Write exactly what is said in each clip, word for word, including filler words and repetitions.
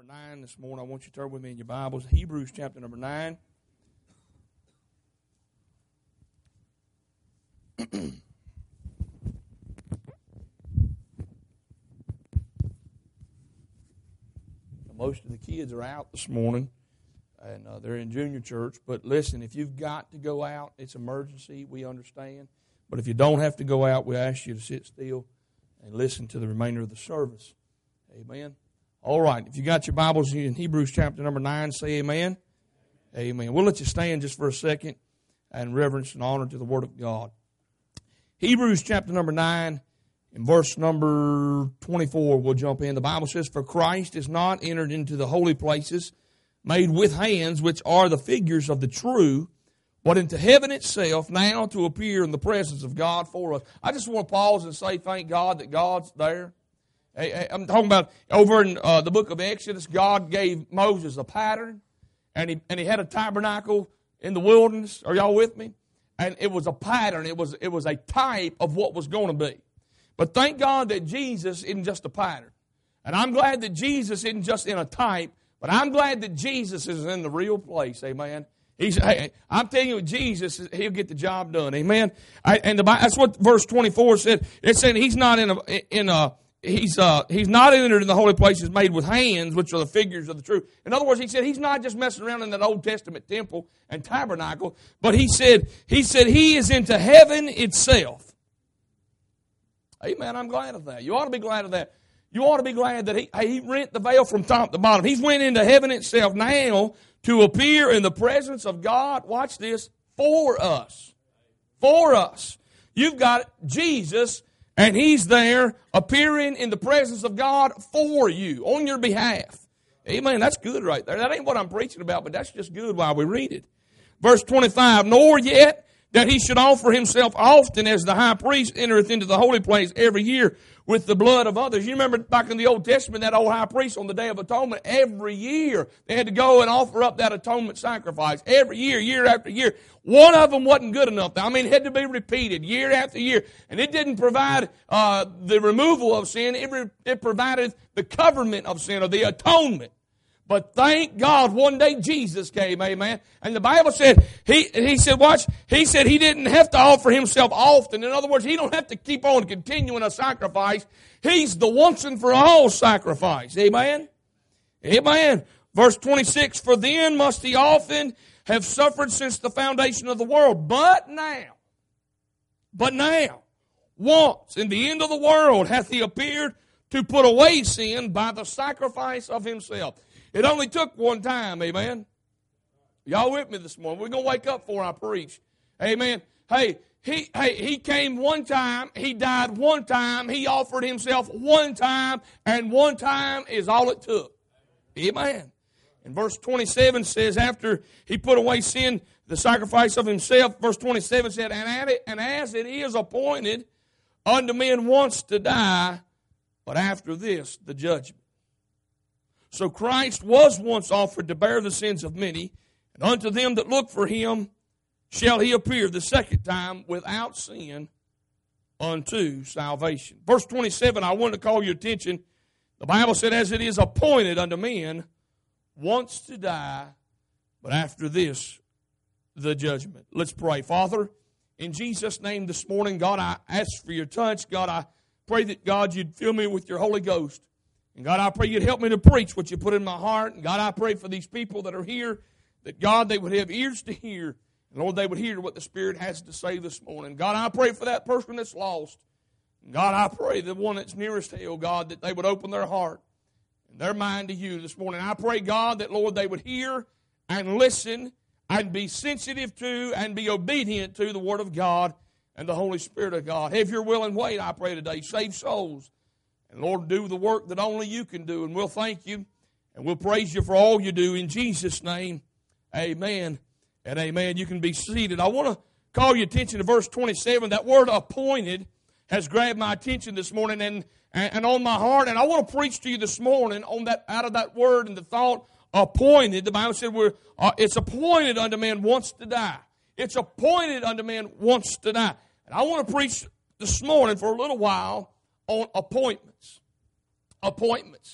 nine this morning. I want you to turn with me in your Bibles. Hebrews chapter number nine. Most of the kids are out this morning, and uh, they're in junior church. But listen, if you've got to go out, it's emergency, we understand. But if you don't have to go out, we ask you to sit still and listen to the remainder of the service. Amen. All right, if you got your Bibles in Hebrews chapter number nine, say amen. Amen. We'll let you stand just for a second and reverence and honor to the Word of God. Hebrews chapter number nine, in verse number twenty-four, we'll jump in. The Bible says, "For Christ is not entered into the holy places made with hands, which are the figures of the true, but into heaven itself, now to appear in the presence of God for us." I just want to pause and say thank God that God's there. I'm talking about over in uh, the book of Exodus, God gave Moses a pattern, and he and he had a tabernacle in the wilderness. Are y'all with me? And it was a pattern. It was it was a type of what was going to be. But thank God that Jesus isn't just a pattern. And I'm glad that Jesus isn't just in a type, but I'm glad that Jesus is in the real place. Amen. He's, hey, I'm telling you, Jesus, He'll get the job done. Amen. I, and the, that's what verse twenty-four said. It said He's not in a in a He's uh, he's not entered in the holy places made with hands, which are the figures of the truth. In other words, he said he's not just messing around in that Old Testament temple and tabernacle, but he said he said he is into heaven itself. Amen. I'm glad of that. You ought to be glad of that. You ought to be glad that he he rent the veil from top to bottom. He's went into heaven itself now to appear in the presence of God. Watch this, for us, for us. You've got Jesus. And He's there appearing in the presence of God for you, on your behalf. Amen. That's good right there. That ain't what I'm preaching about, but that's just good while we read it. Verse twenty-five, "Nor yet that He should offer Himself often as the high priest entereth into the holy place every year with the blood of others." You remember back in the Old Testament, that old high priest on the Day of Atonement, every year they had to go and offer up that atonement sacrifice. Every year, year after year. One of them wasn't good enough. I mean, it had to be repeated year after year. And it didn't provide uh, the removal of sin. It, re- it provided the coverment of sin, or the atonement. But thank God, one day Jesus came, amen. And the Bible said, he, he said, watch, he said he didn't have to offer Himself often. In other words, He don't have to keep on continuing a sacrifice. He's the once and for all sacrifice, amen. Amen. Verse twenty-six, "For then must He often have suffered since the foundation of the world. But now, but now, once in the end of the world hath He appeared to put away sin by the sacrifice of Himself." It only took one time, amen. Y'all with me this morning? We're going to wake up before I preach. Amen. Hey, he, hey, he came one time, He died one time, He offered Himself one time, and one time is all it took. Amen. And verse twenty-seven says, after He put away sin, the sacrifice of Himself, verse twenty-seven said, and, at it, and as it is appointed unto men once to die, but after this, the judgment. So Christ was once offered to bear the sins of many, and unto them that look for Him shall He appear the second time without sin unto salvation. Verse twenty-seven, I want to call your attention. The Bible said, as it is appointed unto men once to die, but after this, the judgment. Let's pray. Father, in Jesus' name this morning, God, I ask for your touch. God, I pray that, God, you'd fill me with your Holy Ghost. And God, I pray you'd help me to preach what you put in my heart. And God, I pray for these people that are here, that God, they would have ears to hear. And Lord, they would hear what the Spirit has to say this morning. God, I pray for that person that's lost. And God, I pray the one that's nearest hell, God, that they would open their heart and their mind to you this morning. I pray, God, that, Lord, they would hear and listen and be sensitive to and be obedient to the Word of God and the Holy Spirit of God. Have your will and way, I pray today. Save souls. And Lord, do the work that only you can do. And we'll thank you and we'll praise you for all you do. In Jesus' name, amen and amen. You can be seated. I want to call your attention to verse twenty-seven. That word appointed has grabbed my attention this morning and, and on my heart. And I want to preach to you this morning on that, out of that word and the thought appointed. The Bible said we're, uh, it's appointed unto man once to die. It's appointed unto man once to die. And I want to preach this morning for a little while on appointments. Appointments.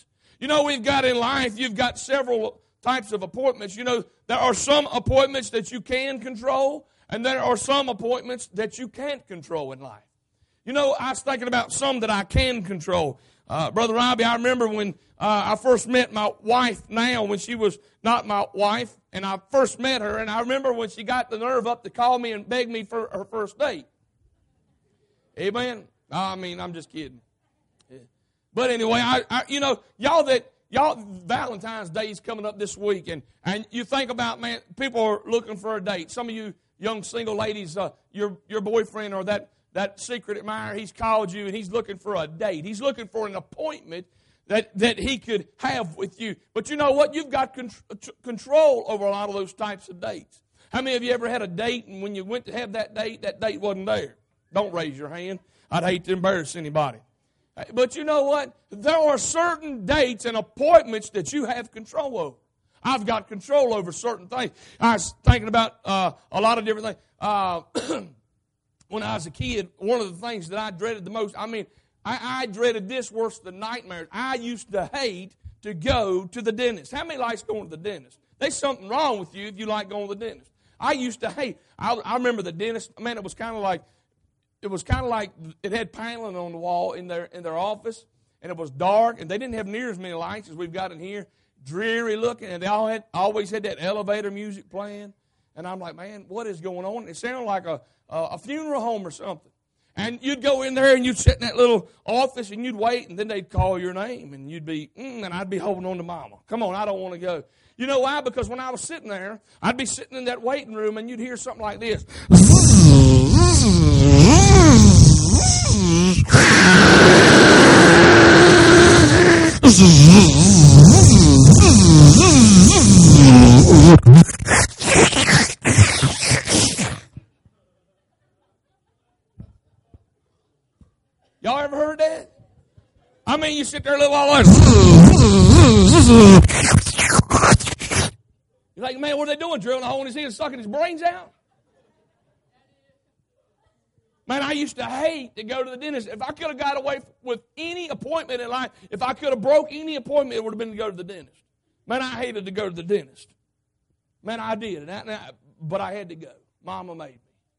You know, we've got in life, you've got several types of appointments. You know, there are some appointments that you can control, and there are some appointments that you can't control in life. You know, I was thinking about some that I can control. Uh, Brother Robbie, I remember when uh, I first met my wife now, when she was not my wife, and I first met her, and I remember when she got the nerve up to call me and beg me for her first date. Amen? I mean, I'm just kidding. But anyway, I, I you know, y'all that, y'all, Valentine's Day is coming up this week, and, and you think about, man, people are looking for a date. Some of you young single ladies, uh, your your boyfriend or that That secret admirer, he's called you and he's looking for a date. He's looking for an appointment that, that he could have with you. But you know what? You've got con- control over a lot of those types of dates. How many of you ever had a date and when you went to have that date, that date wasn't there? Don't raise your hand. I'd hate to embarrass anybody. But you know what? There are certain dates and appointments that you have control over. I've got control over certain things. I was thinking about uh, a lot of different things. Uh, When I was a kid, one of the things that I dreaded the most, I mean, I, I dreaded this worse than nightmares. I used to hate to go to the dentist. How many likes going to the dentist? There's something wrong with you if you like going to the dentist. I used to hate. I, I remember the dentist. Man, it was kind of like it was kind of like it had paneling on the wall in their in their office, and it was dark, and they didn't have near as many lights as we've got in here. Dreary looking, and they all had always had that elevator music playing. And I'm like, man, what is going on? It sounded like a a funeral home or something. And you'd go in there and you'd sit in that little office and you'd wait, and then they'd call your name, and you'd be, mm, and I'd be holding on to mama. Come on, I don't want to go. You know why? Because when I was sitting there, I'd be sitting in that waiting room, and you'd hear something like this. Y'all ever heard that? I mean, you sit there a little while like, you're like, man, what are they doing? Drilling a hole in his head and sucking his brains out? Man, I used to hate to go to the dentist. If I could have got away with any appointment in life, if I could have broke any appointment, it would have been to go to the dentist. Man, I hated to go to the dentist. Man, I did. And I, and I, but I had to go. Mama made me.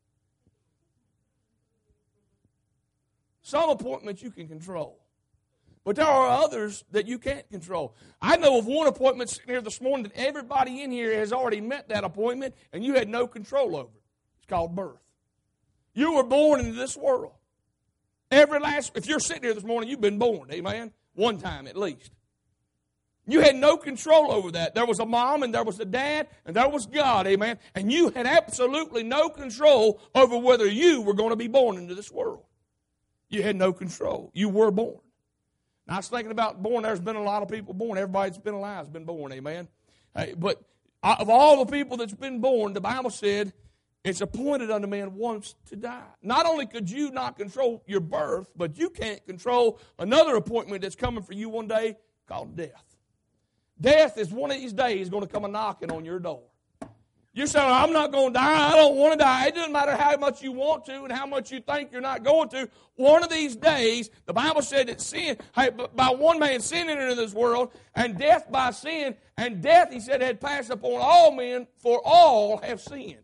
Some appointments you can control. But there are others that you can't control. I know of one appointment sitting here this morning that everybody in here has already met that appointment, and you had no control over it. It's called birth. You were born into this world. Every last, if you're sitting here this morning, you've been born, amen? One time at least. You had no control over that. There was a mom and there was a dad and there was God, amen? And you had absolutely no control over whether you were going to be born into this world. You had no control. You were born. Now, I was thinking about born. There's been a lot of people born. Everybody that's been alive has been born, amen? Hey, but of all the people that's been born, the Bible said it's appointed unto man once to die. Not only could you not control your birth, but you can't control another appointment that's coming for you one day called death. Death is one of these days going to come a knocking on your door. You say, I'm not going to die. I don't want to die. It doesn't matter how much you want to and how much you think you're not going to. One of these days, the Bible said that sin, by one man sin entered into this world, and death by sin, and death, he said, had passed upon all men, for all have sinned.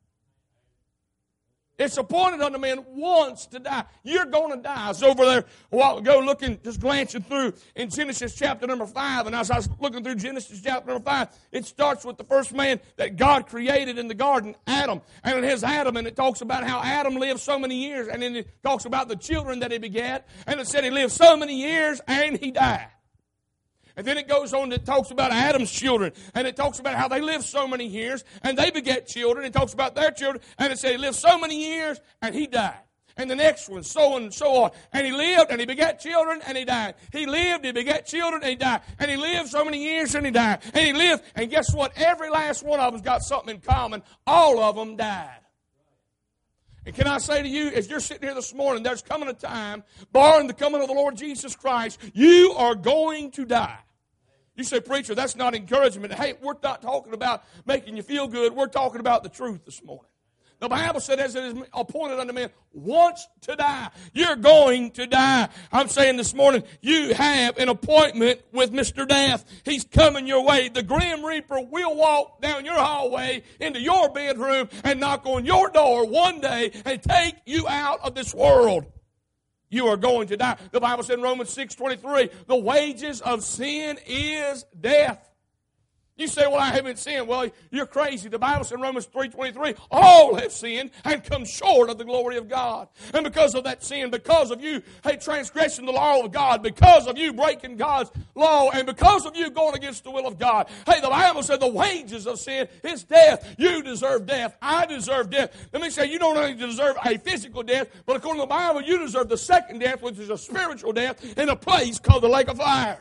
It's appointed unto man once to die. You're going to die. I was over there a while ago looking, just glancing through in Genesis chapter number five. And as I was looking through Genesis chapter number five, it starts with the first man that God created in the garden, Adam. And it has Adam, and it talks about how Adam lived so many years. And then it talks about the children that he begat. And it said he lived so many years and he died. And then it goes on, it talks about Adam's children, and it talks about how they lived so many years, and they beget children. It talks about their children, and it said he lived so many years, and he died. And the next one, so on and so on. And he lived, and he begat children, and he died. He lived, he begat children, and he died. And he lived so many years, and he died. And he lived, and guess what? Every last one of them's got something in common. All of them died. And can I say to you, as you're sitting here this morning, there's coming a time, barring the coming of the Lord Jesus Christ, you are going to die. You say, preacher, that's not encouragement. Hey, we're not talking about making you feel good. We're talking about the truth this morning. The Bible said, as it is appointed unto men once to die. You're going to die. I'm saying this morning, you have an appointment with Mister Death. He's coming your way. The Grim Reaper will walk down your hallway into your bedroom and knock on your door one day and take you out of this world. You are going to die. The Bible said in Romans six twenty-three, the wages of sin is death. You say, well, I haven't sinned. Well, you're crazy. The Bible said in Romans three twenty-three, all have sinned and come short of the glory of God. And because of that sin, because of you hey, transgressing the law of God, because of you breaking God's law, and because of you going against the will of God, hey, the Bible said the wages of sin is death. You deserve death. I deserve death. Let me say, you don't only deserve a physical death, but according to the Bible, you deserve the second death, which is a spiritual death, in a place called the lake of fire.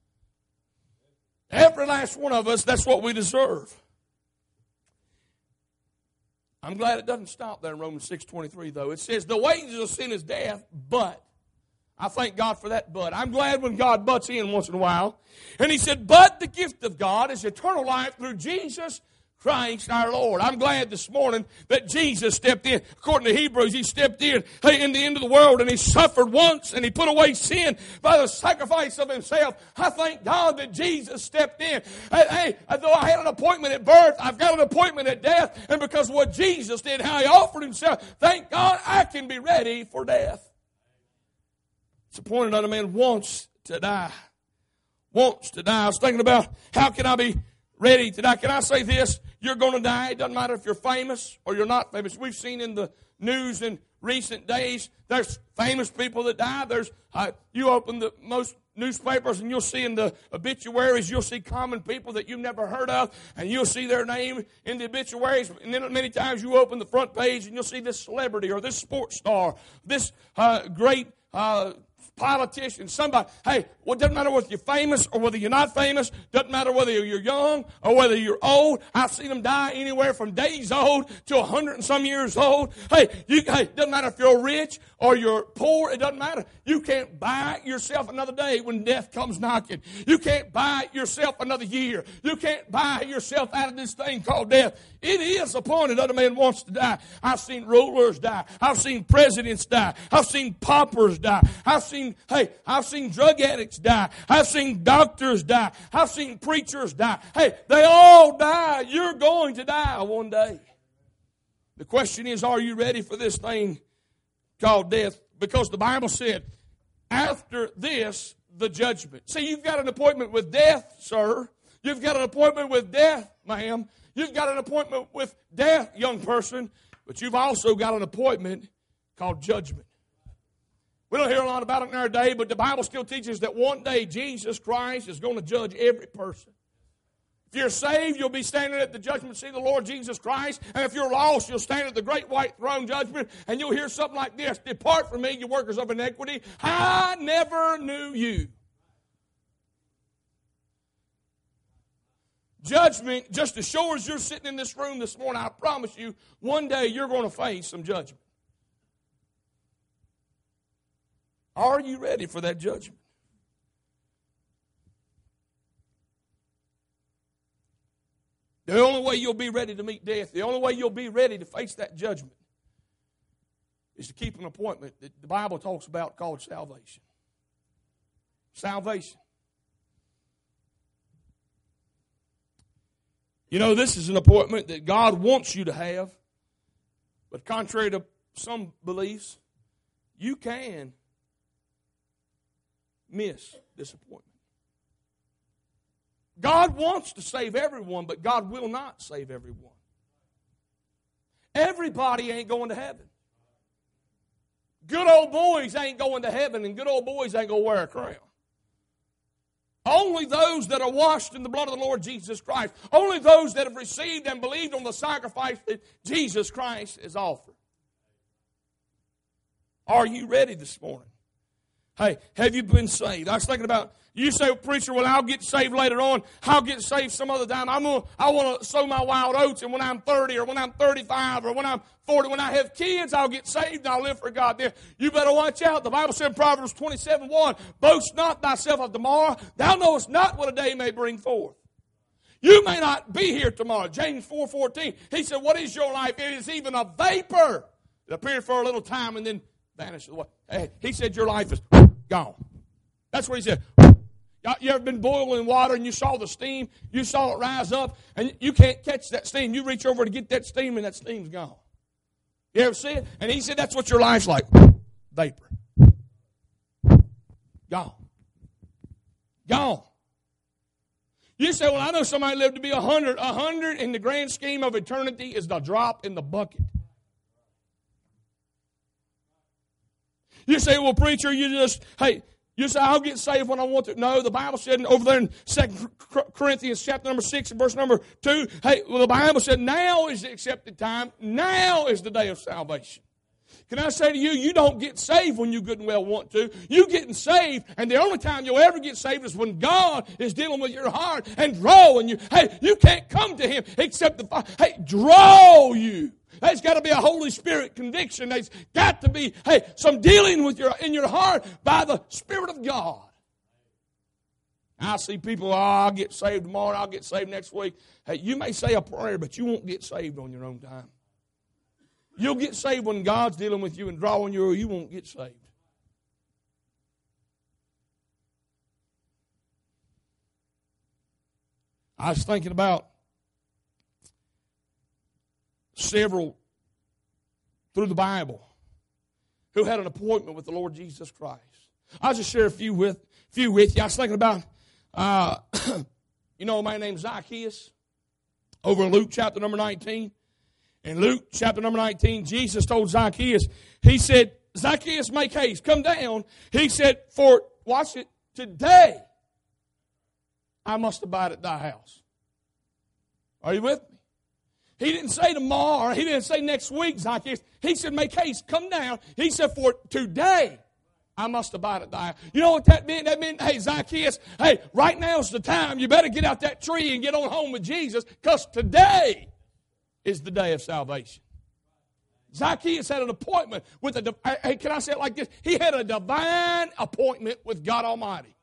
Every last one of us, that's what we deserve. I'm glad it doesn't stop there in Romans six twenty-three, though. It says, the wages of sin is death, but. I thank God for that but. I'm glad when God butts in once in a while. And he said, but the gift of God is eternal life through Jesus Christ our Lord. I'm glad this morning that Jesus stepped in. According to Hebrews, he stepped in hey, in the end of the world, and he suffered once, and he put away sin by the sacrifice of himself. I thank God that Jesus stepped in. Hey, hey, though I had an appointment at birth, I've got an appointment at death, and because of what Jesus did, how he offered himself, thank God I can be ready for death. It's appointed unto man wants to die. Wants to die. I was thinking about how can I be ready to die. Can I say this? You're going to die. It doesn't matter if you're famous or you're not famous. We've seen in the news in recent days, there's famous people that die. There's uh, you open the most newspapers and you'll see in the obituaries, you'll see common people that you've never heard of, and you'll see their name in the obituaries. And then many times you open the front page and you'll see this celebrity or this sports star, this uh, great uh politician, somebody. Hey, well, it doesn't matter whether you're famous or whether you're not famous. Doesn't matter whether you're young or whether you're old. I've seen them die anywhere from days old to a hundred and some years old. Hey, you, hey, it doesn't matter if you're rich or you're poor. It doesn't matter. You can't buy yourself another day when death comes knocking. You can't buy yourself another year. You can't buy yourself out of this thing called death. It is appointed unto man wants to die. I've seen rulers die. I've seen presidents die. I've seen paupers die. I've seen, hey, I've seen drug addicts die. I've seen doctors die. I've seen preachers die. Hey, they all die. You're going to die one day. The question is, are you ready for this thing called death? Because the Bible said, after this, the judgment. See, you've got an appointment with death, sir. You've got an appointment with death, ma'am. You've got an appointment with death, young person. But you've also got an appointment called judgment. We don't hear a lot about it in our day, but the Bible still teaches that one day Jesus Christ is going to judge every person. If you're saved, you'll be standing at the judgment seat of the Lord Jesus Christ. And if you're lost, you'll stand at the great white throne judgment, and you'll hear something like this: depart from me, you workers of iniquity. I never knew you. Judgment, just as sure as you're sitting in this room this morning, I promise you, one day you're going to face some judgment. Are you ready for that judgment? The only way you'll be ready to meet death, the only way you'll be ready to face that judgment, is to keep an appointment that the Bible talks about called salvation. Salvation. You know, this is an appointment that God wants you to have, but contrary to some beliefs, you can miss this appointment. God wants to save everyone, but God will not save everyone. Everybody ain't going to heaven. Good old boys ain't going to heaven, and good old boys ain't going to wear a crown. Only those that are washed in the blood of the Lord Jesus Christ. Only those that have received and believed on the sacrifice that Jesus Christ has offered. Are you ready this morning? Hey, have you been saved? I was thinking about, you say, preacher, well, I'll get saved later on. I'll get saved some other time. I'm gonna, I want to sow my wild oats, and when I'm thirty or when I'm thirty-five or when I'm forty, when I have kids, I'll get saved and I'll live for God there. You better watch out. The Bible said in Proverbs twenty-seven one, boast not thyself of tomorrow. Thou knowest not what a day may bring forth. You may not be here tomorrow. James four fourteen, he said, what is your life? It is even a vapor that appears for a little time and then vanishes away. Hey, he said your life is gone. That's what he said. You ever been boiling water and you saw the steam? You saw it rise up and you can't catch that steam. You reach over to get that steam and that steam's gone. You ever see it? And he said that's what your life's like. Vapor. Gone. Gone. You say, well, I know somebody lived to be a hundred. A hundred in the grand scheme of eternity is the drop in the bucket. You say, well, preacher, you just, hey, you say, I'll get saved when I want to. No, the Bible said over there in Second Corinthians chapter number six and verse number two, hey, well, the Bible said now is the accepted time. Now is the day of salvation. Can I say to you, you don't get saved when you good and well want to. You getting saved, and the only time you'll ever get saved is when God is dealing with your heart and drawing you. Hey, you can't come to Him except the, hey, draw you. There's got to be a Holy Spirit conviction. There's got to be, hey, some dealing with your in your heart by the Spirit of God. I see people, oh, I'll get saved tomorrow, I'll get saved next week. Hey, you may say a prayer, but you won't get saved on your own time. You'll get saved when God's dealing with you and drawing you, or you won't get saved. I was thinking about several through the Bible who had an appointment with the Lord Jesus Christ. I'll just share a few with few with you. I was thinking about, uh, you know, a man named Zacchaeus over in Luke chapter number nineteen. In Luke chapter number nineteen, Jesus told Zacchaeus, he said, Zacchaeus, make haste, come down. He said, for, watch it, today I must abide at thy house. Are you with me? He didn't say tomorrow, he didn't say next week, Zacchaeus. He said, make haste, come down. He said, for today I must abide at thy house. You know what that meant? That meant, hey, Zacchaeus, hey, right now's the time. You better get out that tree and get on home with Jesus, because today is the day of salvation. Zacchaeus had an appointment with a, hey, can I say it like this? He had a divine appointment with God Almighty.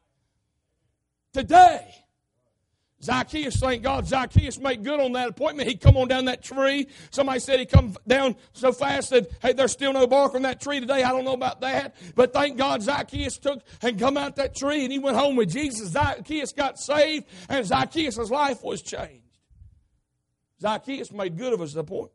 Today, Zacchaeus, thank God, Zacchaeus made good on that appointment. He come on down that tree. Somebody said he come down so fast that, hey, there's still no bark on that tree today. I don't know about that. But thank God Zacchaeus took and come out that tree and he went home with Jesus. Zacchaeus got saved and Zacchaeus' life was changed. Zacchaeus made good of his appointment.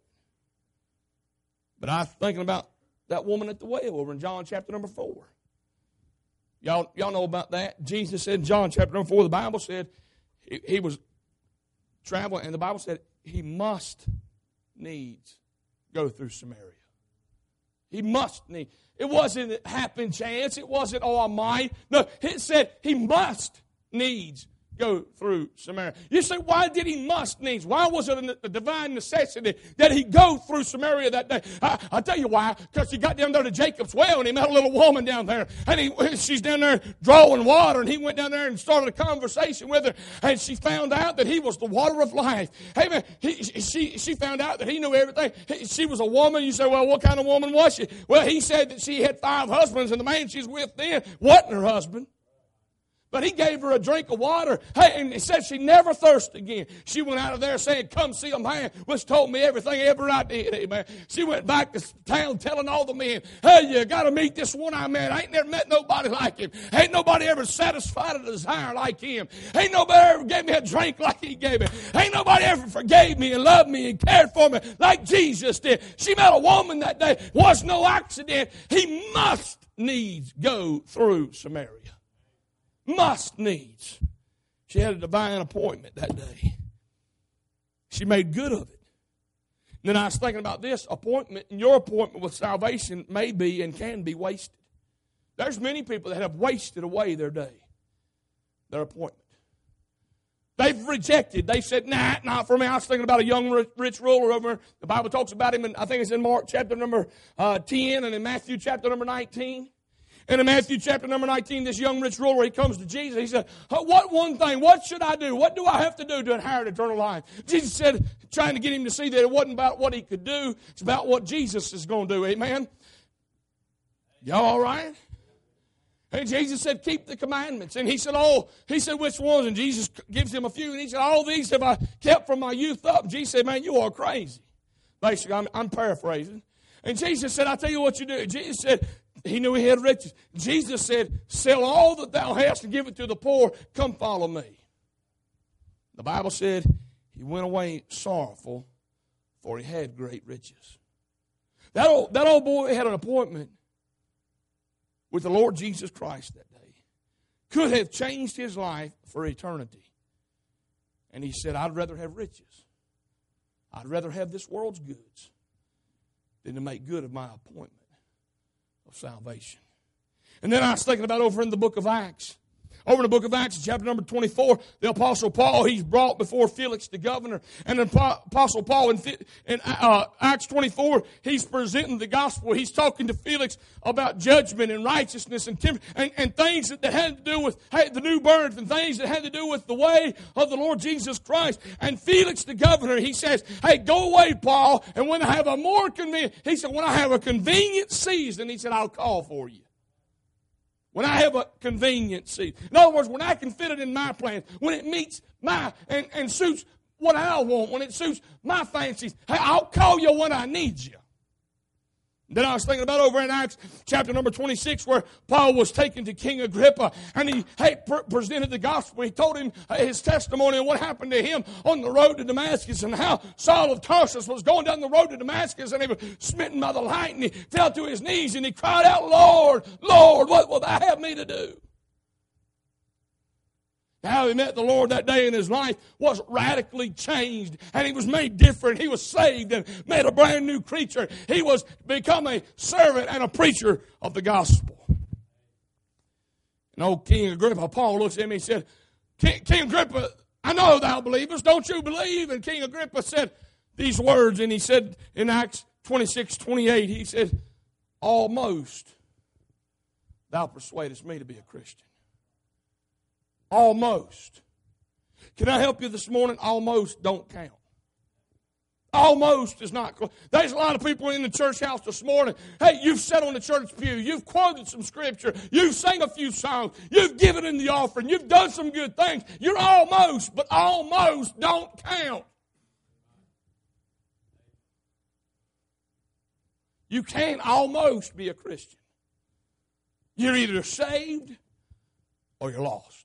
But I was thinking about that woman at the well over in John chapter number four. Y'all, y'all know about that. Jesus said in John chapter number four, the Bible said he, he was traveling, and the Bible said he must needs go through Samaria. He must need. It wasn't a happen chance. It wasn't, oh, I might. No, it said he must needs go through Samaria. You say, why did he must needs? Why was it a, a divine necessity that he go through Samaria that day? I, I'll tell you why. Because he got down there to Jacob's well and he met a little woman down there. And he, she's down there drawing water, and he went down there and started a conversation with her. And she found out that he was the water of life. Hey man, he, she, she found out that he knew everything. He, she was a woman. You say, well, what kind of woman was she? Well, he said that she had five husbands, and the man she's with then wasn't her husband. But he gave her a drink of water. Hey, and he said she never thirsted again. She went out of there saying, come see a man which told me everything ever I did. Amen. She went back to town telling all the men, hey, you got to meet this one I met. I ain't never met nobody like him. Ain't nobody ever satisfied a desire like him. Ain't nobody ever gave me a drink like he gave me. Ain't nobody ever forgave me and loved me and cared for me like Jesus did. She met a woman that day. Was no accident. He must needs go through Samaria. Must needs. She had a divine appointment that day. She made good of it. And then I was thinking about this appointment, and your appointment with salvation may be and can be wasted. There's many people that have wasted away their day, their appointment. They've rejected. They said, nah, not for me. I was thinking about a young rich ruler over. The Bible talks about him, and I think it's in Mark chapter number uh, ten and in Matthew chapter number nineteen. And in Matthew chapter number nineteen, this young rich ruler, he comes to Jesus. He said, what one thing, what should I do? What do I have to do to inherit eternal life? Jesus said, trying to get him to see that it wasn't about what he could do. It's about what Jesus is going to do. Amen? Y'all all right? And Jesus said, keep the commandments. And he said, oh, he said, which ones? And Jesus gives him a few. And he said, all these have I kept from my youth up. And Jesus said, man, you are crazy. Basically, I'm, I'm paraphrasing. And Jesus said, I'll tell you what you do. Jesus said, he knew he had riches. Jesus said, sell all that thou hast and give it to the poor. Come follow me. The Bible said he went away sorrowful, for he had great riches. That old, that old boy had an appointment with the Lord Jesus Christ that day. Could have changed his life for eternity. And he said, I'd rather have riches. I'd rather have this world's goods than to make good of my appointment of salvation. And then I was thinking about over in the book of Acts. Over in the book of Acts, chapter number twenty-four, the Apostle Paul, he's brought before Felix the governor. And the Apostle Paul in, in uh, Acts twenty-four, he's presenting the gospel. He's talking to Felix about judgment and righteousness and, temp- and, and things that, that had to do with hey, the new birth and things that had to do with the way of the Lord Jesus Christ. And Felix the governor, he says, hey, go away, Paul. And when I have a more convenient, he said, when I have a convenient season, he said, I'll call for you. When I have a convenient seat. In other words, when I can fit it in my plans, when it meets my, and, and suits what I want, when it suits my fancies, hey, I'll call you when I need you. Then I was thinking about over in Acts chapter number twenty-six where Paul was taken to King Agrippa and he hey, pre- presented the gospel. He told him his testimony and what happened to him on the road to Damascus and how Saul of Tarsus was going down the road to Damascus and he was smitten by the light and he fell to his knees and he cried out, Lord, Lord, what will thou have me to do? How he met the Lord that day in his life was radically changed. And he was made different. He was saved and made a brand new creature. He was become a servant and a preacher of the gospel. And old King Agrippa, Paul looks at him and he said, King, King Agrippa, I know thou believest. Don't you believe? And King Agrippa said these words. And he said in Acts twenty-six, twenty-eight, he said, almost thou persuadest me to be a Christian. Almost. Can I help you this morning? Almost don't count. Almost is not. There's a lot of people in the church house this morning. Hey, you've sat on the church pew. You've quoted some scripture. You've sang a few songs. You've given in the offering. You've done some good things. You're almost, but almost don't count. You can't almost be a Christian. You're either saved or you're lost.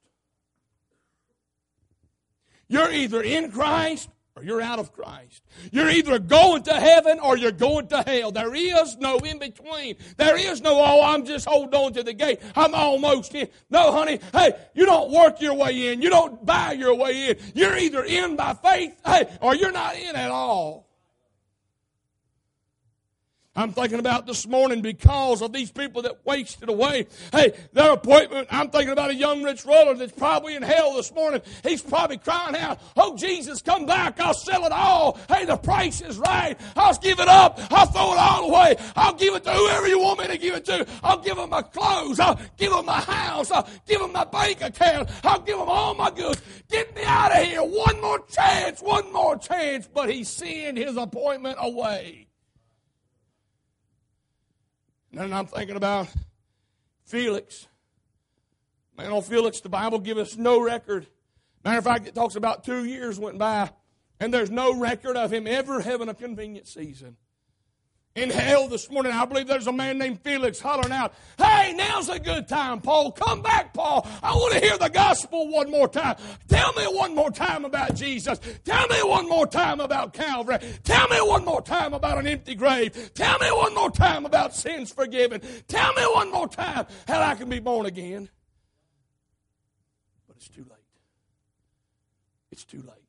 You're either in Christ or you're out of Christ. You're either going to heaven or you're going to hell. There is no in between. There is no, oh, I'm just holding on to the gate. I'm almost in. No, honey, hey, you don't work your way in. You don't buy your way in. You're either in by faith, hey, or you're not in at all. I'm thinking about this morning because of these people that wasted away. Hey, their appointment, I'm thinking about a young rich ruler that's probably in hell this morning. He's probably crying out, oh, Jesus, come back. I'll sell it all. Hey, the price is right. I'll give it up. I'll throw it all away. I'll give it to whoever you want me to give it to. I'll give them my clothes. I'll give them my house. I'll give them my bank account. I'll give them all my goods. Get me out of here. One more chance. One more chance. But he sent his appointment away. And then I'm thinking about Felix. Man, on Felix, the Bible gives us no record. Matter of fact, it talks about two years went by, and there's no record of him ever having a convenient season. In hell this morning, I believe there's a man named Felix hollering out, hey, now's a good time, Paul. Come back, Paul. I want to hear the gospel one more time. Tell me one more time about Jesus. Tell me one more time about Calvary. Tell me one more time about an empty grave. Tell me one more time about sins forgiven. Tell me one more time how I can be born again. But it's too late. It's too late.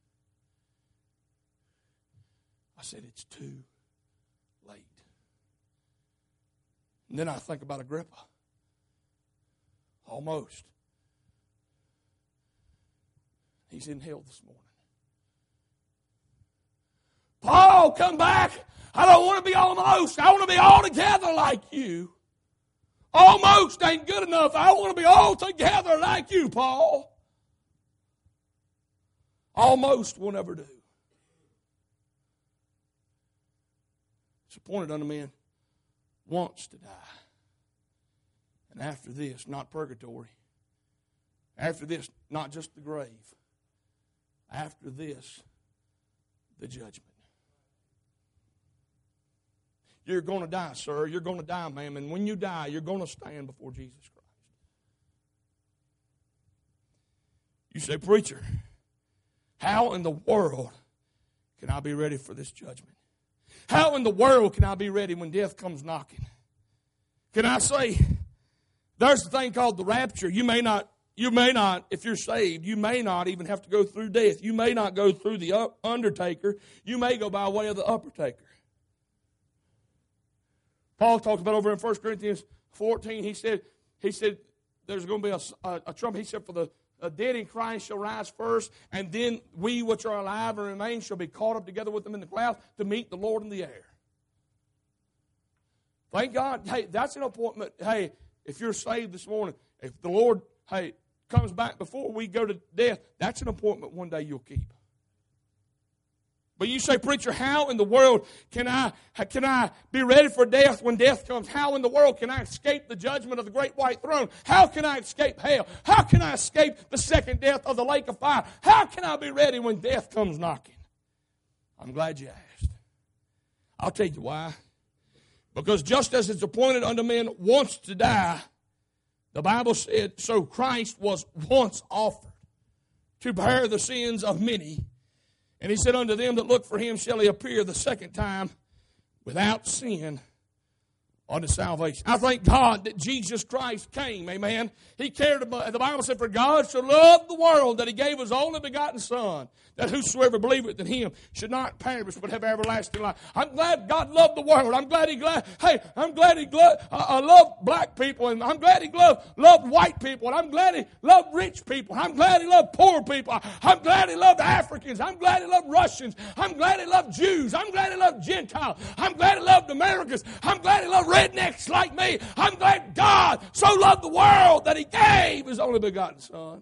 I said it's too late. And then I think about Agrippa. Almost. He's in hell this morning. Paul, come back. I don't want to be almost. I want to be all together like you. Almost ain't good enough. I want to be all together like you, Paul. Almost will never do. It's appointed unto men once to die, And after this, not purgatory. After this, not just the grave. After this, the judgment. You're going to die, sir. You're going to die, ma'am. And when you die, you're going to stand before Jesus Christ. You say, preacher, how in the world can I be ready for this judgment? How in the world can I be ready when death comes knocking? Can I say, there's a thing called the rapture. You may not, you may not, if you're saved, you may not even have to go through death. You may not go through the undertaker. You may go by way of the uppertaker. Paul talked about over in First Corinthians fourteen, he said, he said, there's going to be a, a, a trumpet. He said, for the a dead in Christ shall rise first, and then we which are alive and remain shall be caught up together with them in the clouds to meet the Lord in the air. Thank God. Hey, that's an appointment. Hey, if you're saved this morning, if the Lord, hey, comes back before we go to death, that's an appointment one day you'll keep. But you say, preacher, how in the world can I can I be ready for death when death comes? How in the world can I escape the judgment of the great white throne? How can I escape hell? How can I escape the second death of the lake of fire? How can I be ready when death comes knocking? I'm glad you asked. I'll tell you why. Because just as it's appointed unto men once to die, the Bible said, so Christ was once offered to bear the sins of many. And he said, unto them that look for him shall he appear the second time without sin unto salvation. I thank God that Jesus Christ came, amen. He cared about, the Bible said, for God so loved the world that he gave his only begotten Son, that whosoever believeth in him should not perish but have everlasting life. I'm glad God loved the world. I'm glad he glad, hey, I'm glad he glad, uh, uh, loved black people, and I'm glad he loved, loved white people, and I'm glad he loved rich people. I'm glad he loved poor people. I'm glad he loved Africans. I'm glad he loved Russians. I'm glad he loved Jews. I'm glad he loved Gentiles. I'm glad he loved Americans. I'm glad he loved rednecks like me. I'm glad God so loved the world that he gave his only begotten Son,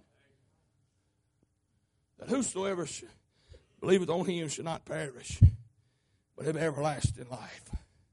that whosoever believeth on him should not perish, but have everlasting life.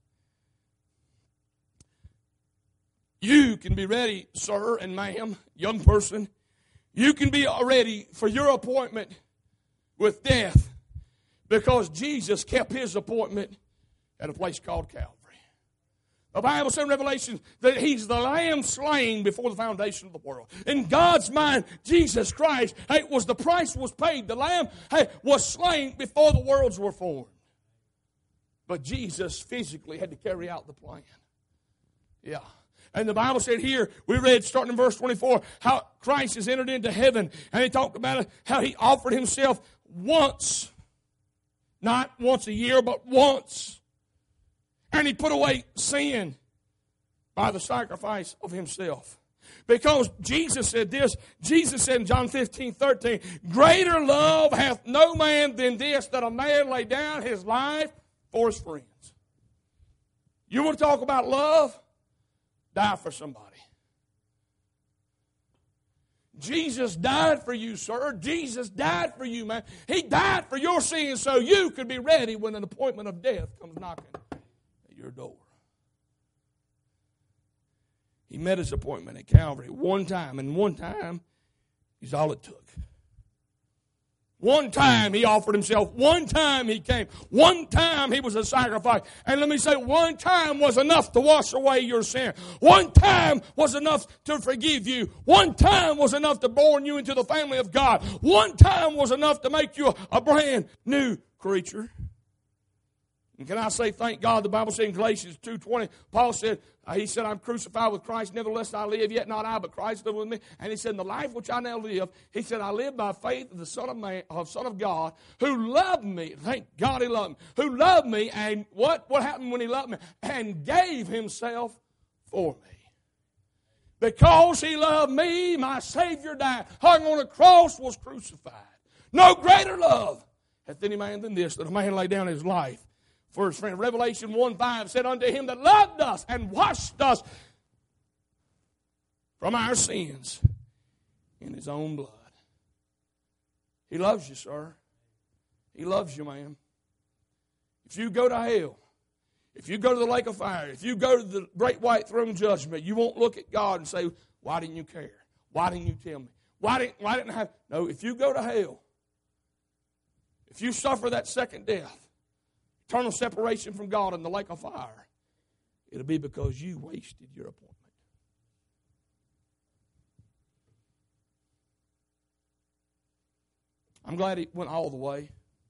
You can be ready, sir and ma'am, young person. You can be ready for your appointment with death because Jesus kept his appointment at a place called Calvary. The Bible says in Revelation that he's the lamb slain before the foundation of the world. In God's mind, Jesus Christ, hey, was the price was paid. The lamb, hey, was slain before the worlds were formed. But Jesus physically had to carry out the plan. Yeah. And the Bible said here, we read starting in verse twenty-four, how Christ has entered into heaven. And he talked about it, how he offered himself once. Not once a year, but once. And he put away sin by the sacrifice of himself. Because Jesus said this, Jesus said in John fifteen, thirteen, greater love hath no man than this, that a man lay down his life for his friends. You want to talk about love? Die for somebody. Jesus died for you, sir. Jesus died for you, man. He died for your sins so you could be ready when an appointment of death comes knocking your door. He met his appointment at Calvary one time, and one time is all it took. One time he offered himself. One time he came. One time he was a sacrifice. And let me say, one time was enough to wash away your sin. One time was enough to forgive you. One time was enough to born you into the family of God. One time was enough to make you a, a brand new creature. And can I say, thank God, the Bible said in Galatians two twenty, Paul said, uh, he said, I'm crucified with Christ, nevertheless I live, yet not I, but Christ live with me. And he said, in the life which I now live, he said, I live by faith of the Son of Man, of Son of God, who loved me, thank God he loved me, who loved me, and what, what happened when he loved me? And gave himself for me. Because he loved me, my Savior died, hung on a cross, was crucified. No greater love hath any man than this, that a man lay down his life for his friend. Revelation one five said, unto him that loved us and washed us from our sins in his own blood. He loves you, sir. He loves you, ma'am. If you go to hell, If you go to the lake of fire, if you go to the great white throne judgment, you won't look at God and say, why didn't you care? Why didn't you tell me? Why didn't, why didn't I have... No, if you go to hell, if you suffer that second death, eternal separation from God in the lake of fire, it'll be because you wasted your appointment. I'm glad it went all the way.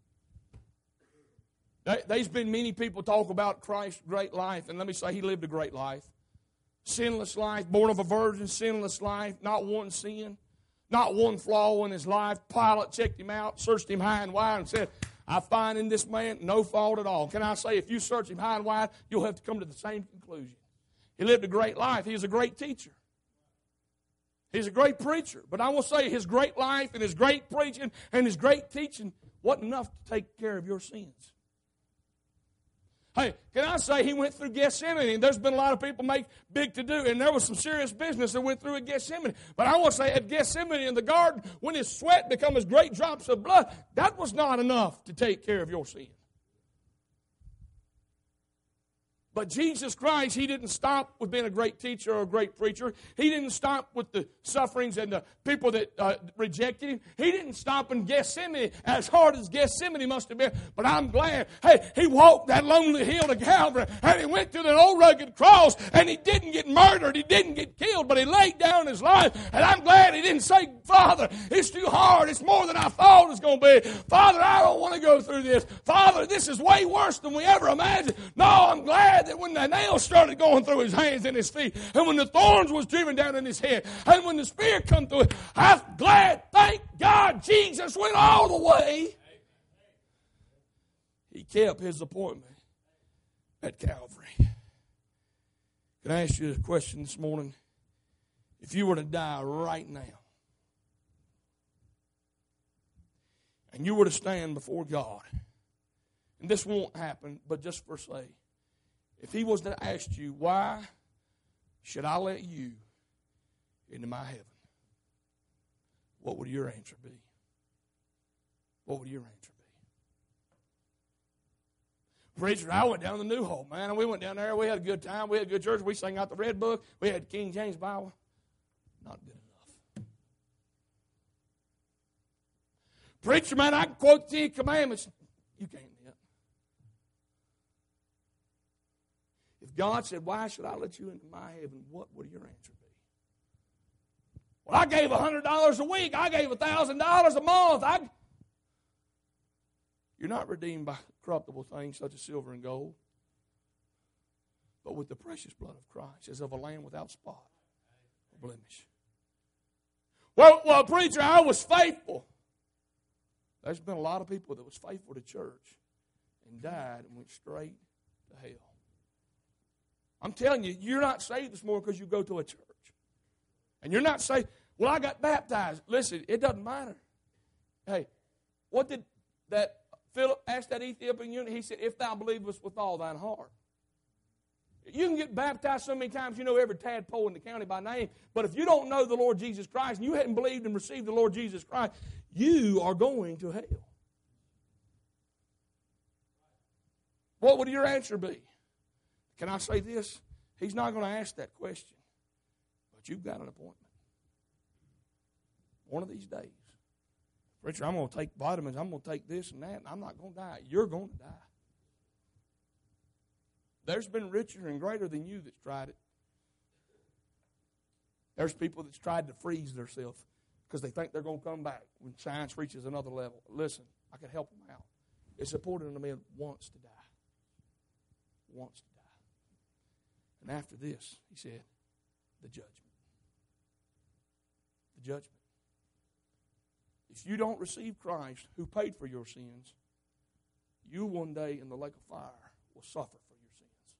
There's been many people talk about Christ's great life, and let me say he lived a great life. Sinless life, born of a virgin, sinless life, not one sin, not one flaw in his life. Pilate checked him out, searched him high and wide, and said, I find in this man no fault at all. Can I say, if you search him high and wide, you'll have to come to the same conclusion. He lived a great life. He was a great teacher. He's a great preacher. But I will say his great life and his great preaching and his great teaching wasn't enough to take care of your sins. Hey, can I say he went through Gethsemane? There's been a lot of people make big to do, and there was some serious business that went through at Gethsemane. But I want to say at Gethsemane in the garden, when his sweat became as great drops of blood, that was not enough to take care of your sin. But Jesus Christ, he didn't stop with being a great teacher or a great preacher. He didn't stop with the sufferings and the people that uh, rejected him. He didn't stop in Gethsemane, as hard as Gethsemane must have been. But I'm glad, hey, he walked that lonely hill to Calvary, and he went to the old rugged cross, and he didn't get murdered, he didn't get killed, but he laid down his life. And I'm glad he didn't say, Father, it's too hard, it's more than I thought it was going to be. Father, I don't want to go through this. Father, this is way worse than we ever imagined. No, I'm glad that when the nails started going through his hands and his feet, and when the thorns was driven down in his head, and when the spear come through it, I'm glad, thank God, Jesus went all the way. He kept his appointment at Calvary. Can I ask you a question this morning? If you were to die right now, and you were to stand before God, and this won't happen, but just for say, if he was to ask you, why should I let you into my heaven? What would your answer be? What would your answer be? Preacher, I went down to the New Hope, man, and we went down there. We had a good time. We had a good church. We sang out the Red Book. We had King James Bible. Not good enough. Preacher, man, I can quote the Ten Commandments. You can't. If God said, why should I let you into my heaven, what would your answer be? Well, I gave one hundred dollars a week. I gave one thousand dollars a month. I... You're not redeemed by corruptible things such as silver and gold, but with the precious blood of Christ, as of a lamb without spot or blemish. Well, well, preacher, I was faithful. There's been a lot of people that was faithful to church and died and went straight to hell. I'm telling you, you're not saved this morning because you go to a church. And you're not saved, well, I got baptized. Listen, it doesn't matter. Hey, what did that Philip ask that Ethiopian eunuch? He said, if thou believest with all thine heart. You can get baptized so many times you know every tadpole in the county by name, but if you don't know the Lord Jesus Christ and you hadn't believed and received the Lord Jesus Christ, you are going to hell. What would your answer be? Can I say this? He's not going to ask that question. But you've got an appointment. One of these days. Preacher, I'm going to take vitamins. I'm going to take this and that. And I'm not going to die. You're going to die. There's been richer and greater than you that's tried it. There's people that's tried to freeze themselves because they think they're going to come back when science reaches another level. Listen, I can help them out. It's important to a man wants to die. Wants to die. And after this, he said, the judgment. The judgment. If you don't receive Christ, who paid for your sins, you one day in the lake of fire will suffer for your sins.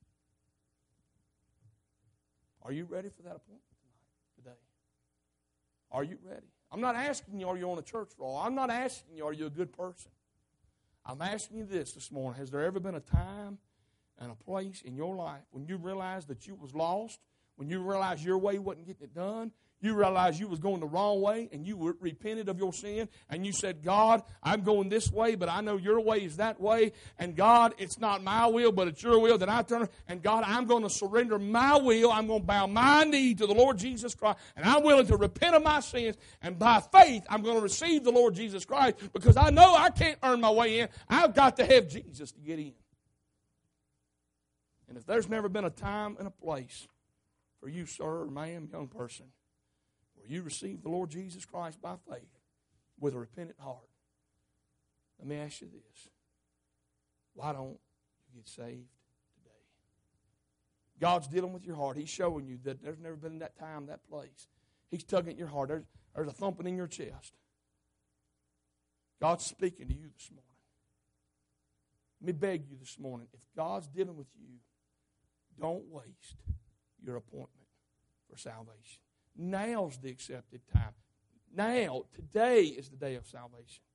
Are you ready for that appointment tonight, today? Are you ready? I'm not asking you, are you on a church roll? I'm not asking you, are you a good person? I'm asking you this this morning. Has there ever been a time and a place in your life when you realized that you was lost, when you realized your way wasn't getting it done, You realized you was going the wrong way and you repented of your sin and you said, God, I'm going this way, but I know your way is that way. And God, it's not my will, but it's your will that I turn. And God, I'm going to surrender my will. I'm going to bow my knee to the Lord Jesus Christ. And I'm willing to repent of my sins. And by faith, I'm going to receive the Lord Jesus Christ because I know I can't earn my way in. I've got to have Jesus to get in. And if there's never been a time and a place for you, sir, or ma'am, young person, where you receive the Lord Jesus Christ by faith with a repentant heart, let me ask you this. Why don't you get saved today? God's dealing with your heart. He's showing you that there's never been that time, that place. He's tugging at your heart. There's, there's a thumping in your chest. God's speaking to you this morning. Let me beg you this morning, if God's dealing with you, don't waste your appointment for salvation. Now's the accepted time. Now, today is the day of salvation.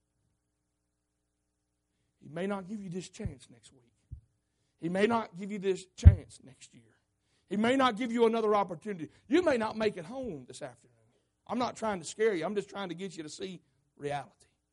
He may not give you this chance next week. He may not give you this chance next year. He may not give you another opportunity. You may not make it home this afternoon. I'm not trying to scare you. I'm just trying to get you to see reality.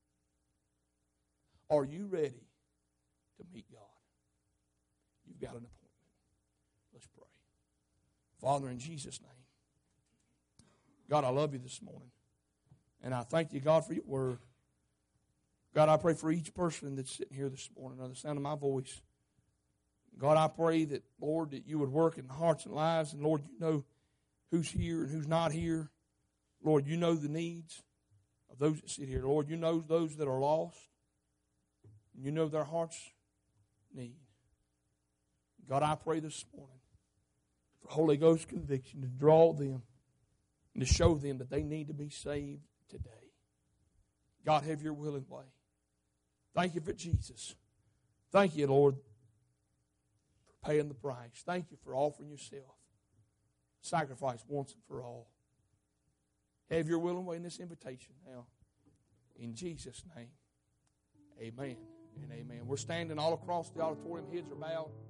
Are you ready to meet God? You've got an appointment. Let's pray. Father, in Jesus' name, God, I love you this morning. And I thank you, God, for your word. God, I pray for each person that's sitting here this morning under the sound of my voice. God, I pray that, Lord, that you would work in hearts and lives. And, Lord, you know who's here and who's not here. Lord, you know the needs of those that sit here. Lord, you know those that are lost. And you know their hearts' need. God, I pray this morning for Holy Ghost conviction to draw them and to show them that they need to be saved today. God, have your will and way. Thank you for Jesus. Thank you, Lord, for paying the price. Thank you for offering yourself. Sacrifice once and for all. Have your will and way in this invitation now. In Jesus' name, amen and amen. We're standing all across the auditorium. Heads are bowed.